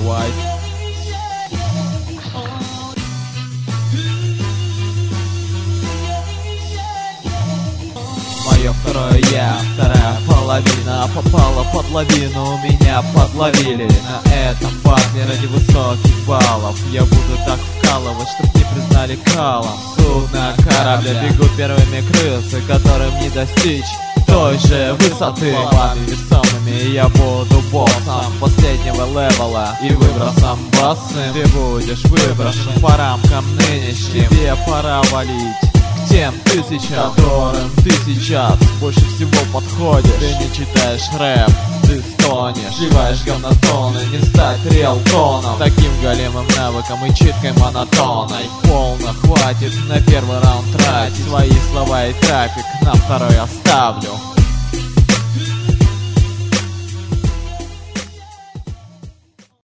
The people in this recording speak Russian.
White. Мое второе я, вторая половина попала под лавину, меня подловили. На этом парне ради высоких баллов я буду так вкалывать, чтоб не признали калом. Судно корабля бегут первыми крысы, которым не достичь той же высоты. Вами весомыми я буду боссом последнего левела и выбросом боссом. Ты будешь выброшен по рамкам нынешним. Тебе пора валить к тем тысячам, которым ты сейчас больше всего подходишь. Ты не читаешь рэп, ты стонешь, сливаешь говнотоны, не стать риэлтоном. Таким големым навыком и читкой монотонной полно хватит на первый раунд тратить. Свои слова и трафик на второй оставлю.